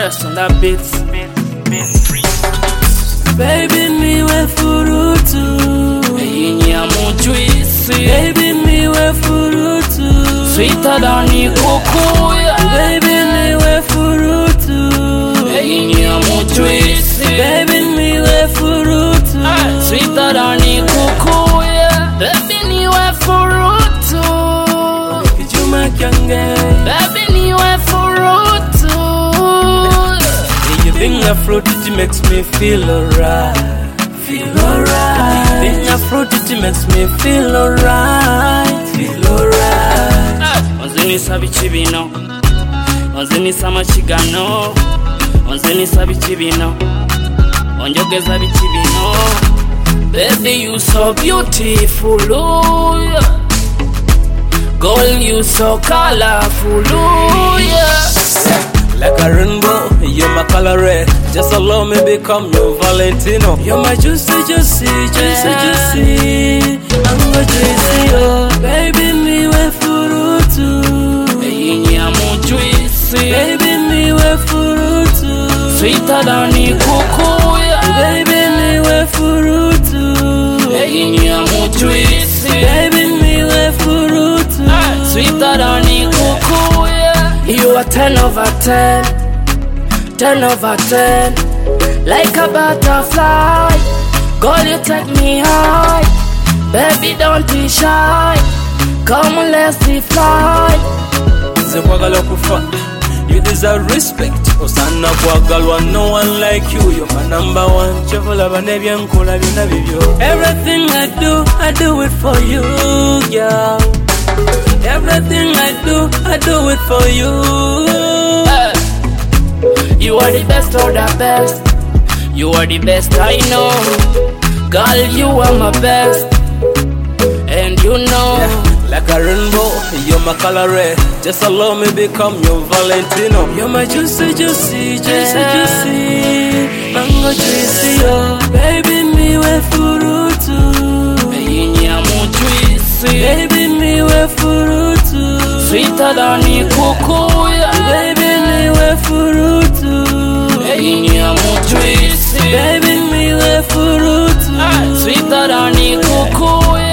Just on that beat. Baby niwe furutu, Inyamu juicy. baby niwe furutu, Sweeter than ikukuya. baby niwe furutu, Inyamu juicy. baby niwe furutu, Sweeter than ikukuya. Baby niwe furutu. Kijuma kyange, Baby niwe furutu. you bring a fruit it makes me feel alright, feel alright. Bring a fruit it makes me feel alright, feel alright. Onzinisa bichibino, onzinisa machigano, onzinisa bichibino, onjogeza bichibino. Baby you so beautiful, ooh, yeah. Girl you so colorful, ooh, yeah. Like a rainbow, you're my color red. Just allow me become your Valentino. You're my juicy, juicy, juicy, juicy. I'm go juicy, oh. Baby, niwe furutu. Inyamu juicy. Baby, niwe furutu. Sweeter than ikukuya. Baby, niwe furutu. Inyamu juicy. Baby, niwe furutu. Sweeter than ikukuya. You are 10 over 10, 10 over 10. Like a butterfly, girl you take me high. Baby don't be shy, come on let's fly. Nze kwagala kufa. You deserve respect. Osana kwagalwa, no one like you. You're my number one. Chovola banebya nkola byonna bibyo. Everything I do it for you, girl. Everything I do it for you. You are the best of the best. You are the best I know. Girl, you are my best. And you know. Like a rainbow, you're my color red. Just allow me become your Valentino. You're my juicy, juicy, juicy, juicy. Mango juicy, oh. Baby, niwe furutu. Inyamu juicy. Baby, niwe furutu. Sweeter than ikukuya. Baby, niwe furutu. Inyamu juicy. Baby, niwe furutu. Sweeter than ikukuya.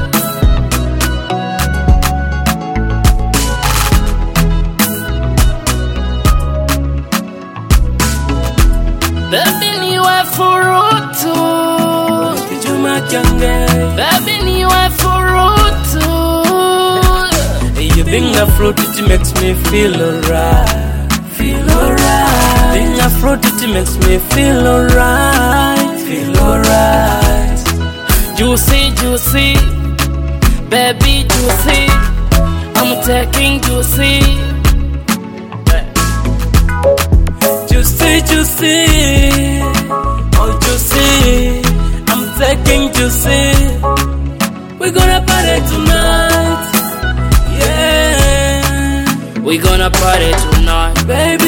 Baby niwe furutu. Kijuma kyange. Baby niwe furutu. You bring a fruit, it makes me feel alright, feel alright. Bring a fruit, it makes me feel alright, feel alright. Juicy, juicy. Baby juicy. I'm taking juicy. Juicy, juicy, oh juicy. I'm taking juicy. We're gonna party tonight, yeah. We gonna party tonight. Baby,